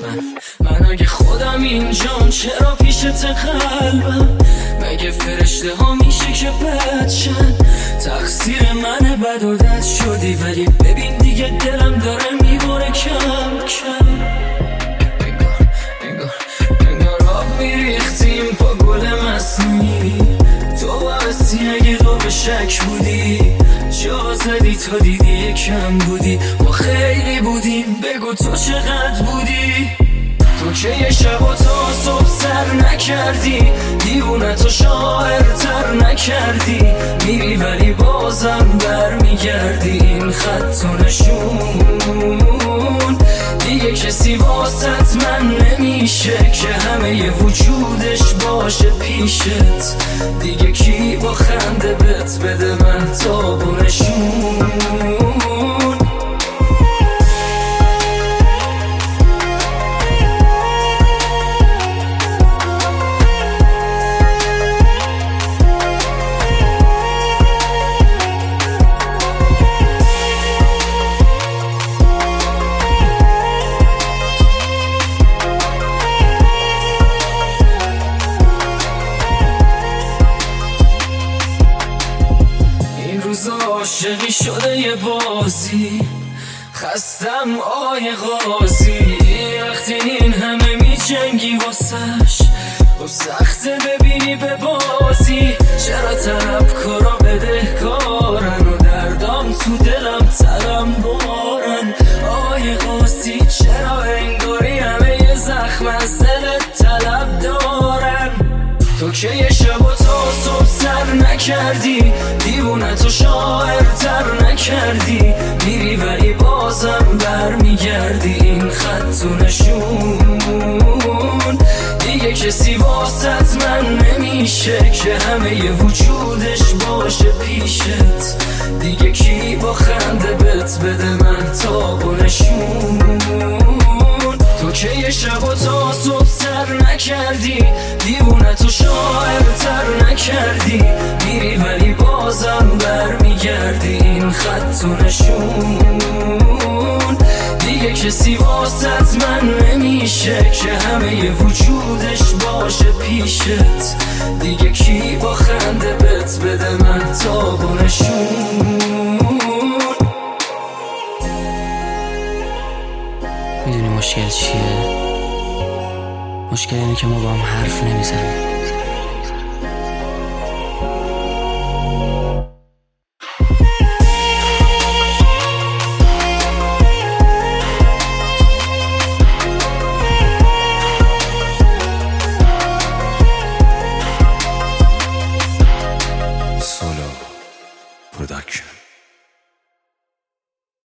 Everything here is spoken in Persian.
من اگه خودم اینجام چرا پیشت قلبم؟ مگه فرشته ها میشه که بد شن؟ تقصیر منه بد و دد شدی، ولی ببین دیگه دلم داره میباره کم کم. انگار آب میریختیم با گل مصنوعی، تو باعثی اگه تو به شک بودی، جا زدی تا دیدی یکم بودی، ما خیلی بودیم بگو تو چقدر بودی. تو که یه شب و تا صبح سر نکردی، دیوونه تو شاعرتر نکردی، میری ولی بازم برمیگردی. این خط و نشون دیگه کسی واسط من نمیشه که همه ی وجودش باشه پیشت. دیگه کی با خنده بت بده من تاب و نشون؟ عاشقی شده یه بازی، خستم آی قاضی. وقتی این همه می جنگی واسش، و سخته ببینی به بازی. چرا طلبکارا بدهکارن و دردام تو دلم ترم بارن؟ آی قاضی چرا انگاری همه یه زخم از دلت طلب دارن؟ تو که یه شب و تا صبح سر نکردی، دیوونه تو شاعرتر نکردی، میری ولی بازم برمیگردی. این خط و نشون دیگه کسی واسط من نمیشه که همه ی وجودش باشه پیشت. دیگه کی با خنده بت بده من تاب و نشون؟ تو که یه شب و تا صبح سر نکردی، دیوونه تو شاعرتر نکردی، میری ولی بازم برمیگردی. این خط و نشون دیگه کسی واسط من نمیشه که همه ی وجودش باشه پیشت. دیگه کی با خنده بت بده من تاب و نشون؟ میدونی مشکل چیه؟ مشکل اینه که ما با هم حرف نمیزنیم.